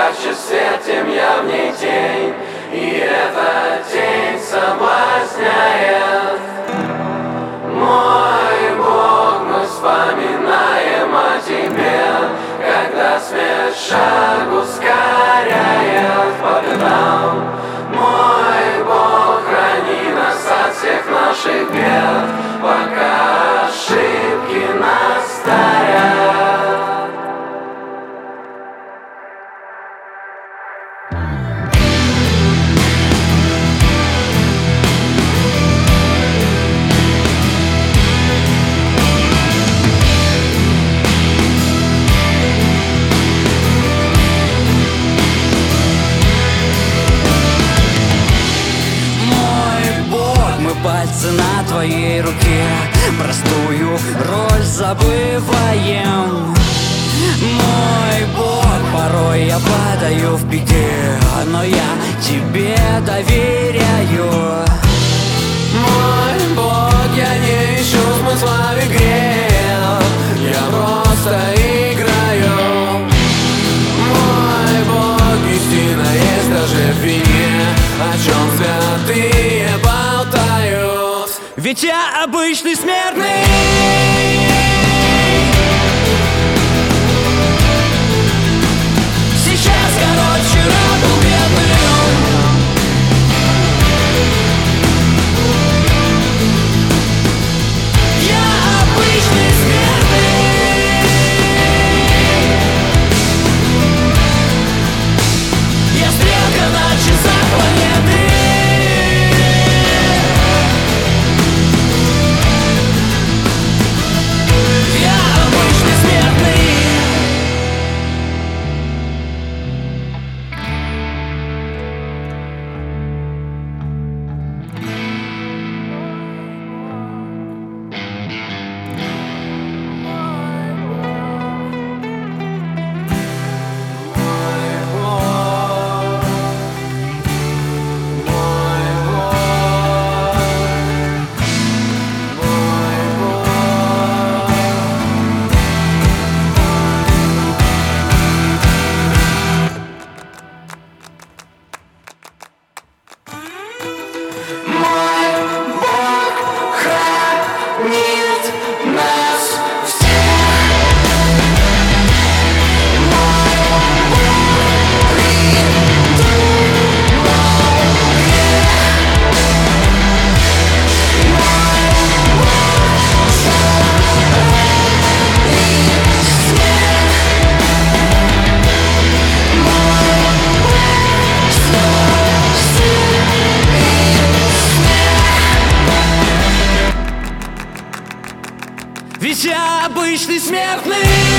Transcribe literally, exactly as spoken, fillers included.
ярче свет, тем явней тень, и эта тень соблазняет. Мой Бог, мы вспоминаем о Тебе, когда смерть шаг ускоряет по пятам. Мой Бог, храни нас от всех наших бед, пока ошибки нас старят. Пальцы на твоей руке, простую роль забываем. Мой Бог, порой я падаю в беде, но я тебе доверяю. Мой Бог, я не ищу смысла в игре, я просто играю. Мой Бог, истина есть даже в вине, о чем святые болтают. Ведь я обычный смертный. Сейчас король, вчера был бедным. Я обычный смертный. Я стрелка на часах планеты. Ведь я обычный смертный.